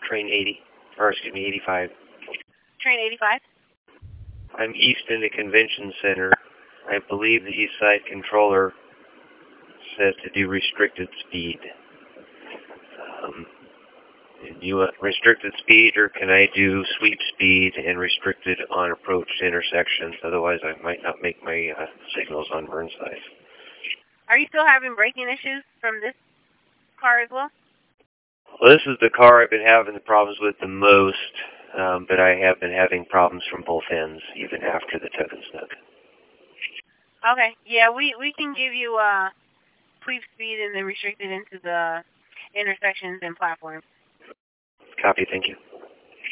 train 80, or excuse me, 85. Train 85? I'm east in the convention center. I believe the east side controller says to do restricted speed. Do you want restricted speed, or can I do sweep speed and restricted on approach to intersections? Otherwise, I might not make my signals on Burnside. Are you still having braking issues from this car as well? Well, this is the car I've been having the problems with the most, but I have been having problems from both ends, even after the Tug and Snug. Okay. Yeah, we can give you sweep speed and then restricted into the intersections and platforms. Copy, thank you.